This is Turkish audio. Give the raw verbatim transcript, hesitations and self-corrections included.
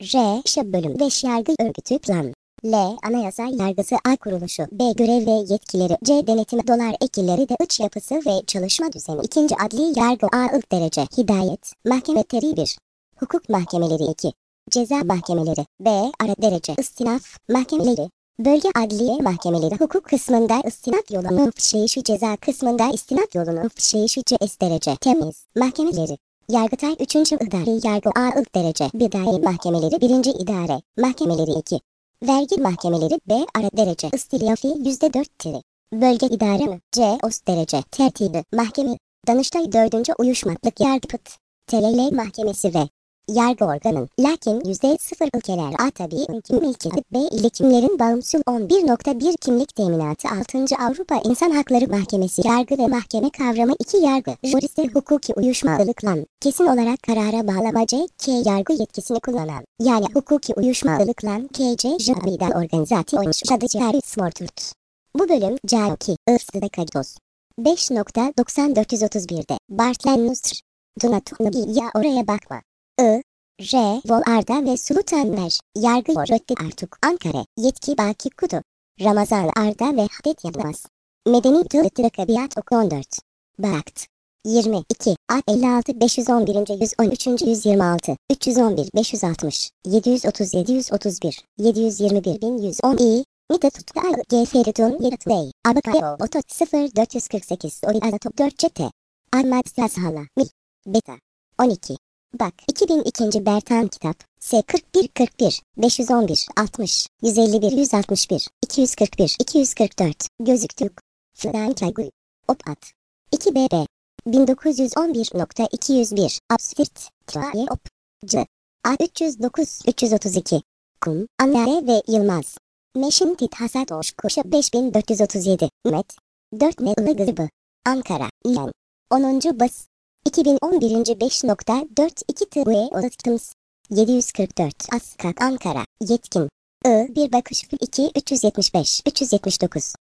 R. İşe bölüm beş Yargı örgütü plan. L. Anayasa Yargısı A Kuruluşu. B. Görev ve yetkileri. C. Denetim dolar ekilleri de iç yapısı ve çalışma düzeni. İkinci Adli Yargı A. İlk derece. Hidayet. Mahkeme teri bir. Hukuk mahkemeleri iki. Ceza mahkemeleri. B. Ara derece. İstinaf mahkemeleri. Bölge adliye mahkemeleri hukuk kısmında istinaf yolunu işleyişi, ceza kısmında istinaf yolunu işleyişi es derece. Temiz mahkemeleri. Yargıtay üçüncü İdari Yargı A ilk derece. Bidai mahkemeleri birinci idare mahkemeleri iki. Vergi mahkemeleri B ara derece. İstilafi yüzde dört tiri. Bölge idare mi? C üst derece. Tertibi mahkeme. Danıştay dördüncü uyuşmazlık yargıt. T L L mahkemesi ve yargı organın. Lakin yüzde sıfır ülkeler A tabi ülke mülkiyet B iletişimlerin bağımsız on bir nokta bir kimlik teminatı altıncı Avrupa İnsan Hakları Mahkemesi yargı ve mahkeme kavramı iki yargı. Juriste hukuki uyuşmazlıkla kesin olarak karara bağlama C K yargı yetkisini kullanan. Yani hukuki uyuşmazlıkla K C Jabida organizasyon şadıcı smorturt. Bu bölüm C iki ırsıda kados. beş nokta doksan dört yüz otuz bir'de Bartlen Nusr. Donatonlu ya oraya bakma. I, R, Vol Arda ve Sultanmer, Yargı Rötti Artuk, Ankara, Yetki Baki Kudu, Ramazan Arda ve Hadet Yapmaz. Medeni Tüllü Kabiyat Ok on dört. Bakt. yirmi iki, A elli altı beş yüz on bir. yüz on üç. yüz yirmi altı, üç yüz on bir beş yüz altmış, yedi yüz otuz yedi yüz otuz bir, yedi yüz yirmi bir bin yüz on İ, Nida Tutku Al, G Feridun Yerat Bey, Abakayo Oto sıfır dört yüz kırk sekiz, Oli Azatop dört C T, Ahmet Sazhala, Mi, Beta, on iki. Bak iki bin iki. Bertan Kitap S kırk bir kırk bir beş yüz on bir altmış yüz elli bir yüz altmış bir iki yüz kırk bir iki yüz kırk dört Gözüktük Fıdan Kaygı Opat iki B B bin dokuz yüz on bir nokta iki yüz bir Absürt Traye Op C A üç yüz dokuz üç yüz otuz iki Kum Anlare ve Yılmaz Meşin Tit Hasat Oşkuşa beş bin dört yüz otuz yedi Met dört Ne Ilı Gızbı Ankara İlen onuncu Bas iki bin on bir. beş nokta dört iki T B Odatkıms yedi yüz kırk dört Askak Ankara Yetkin I bir Bakış iki üç yüz yetmiş beş üç yüz yetmiş dokuz